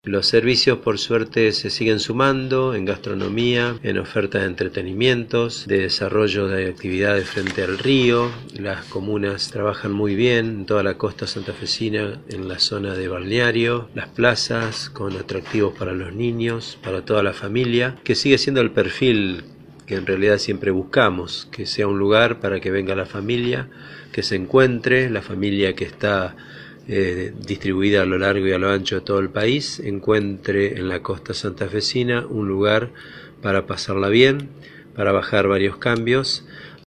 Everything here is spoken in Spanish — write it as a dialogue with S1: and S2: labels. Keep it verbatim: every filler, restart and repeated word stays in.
S1: Los servicios por suerte se siguen sumando en gastronomía, en oferta de entretenimientos, de desarrollo de actividades frente al río. Las comunas trabajan muy bien en toda la costa santafesina, en la zona de balneario, las plazas con atractivos para los niños, para toda la familia, que sigue siendo el perfil que en realidad siempre buscamos, que sea un lugar para que venga la familia, que se encuentre, la familia que está eh, distribuida a lo largo y a lo ancho de todo el país, encuentre en la costa santafesina un lugar para pasarla bien, para bajar varios cambios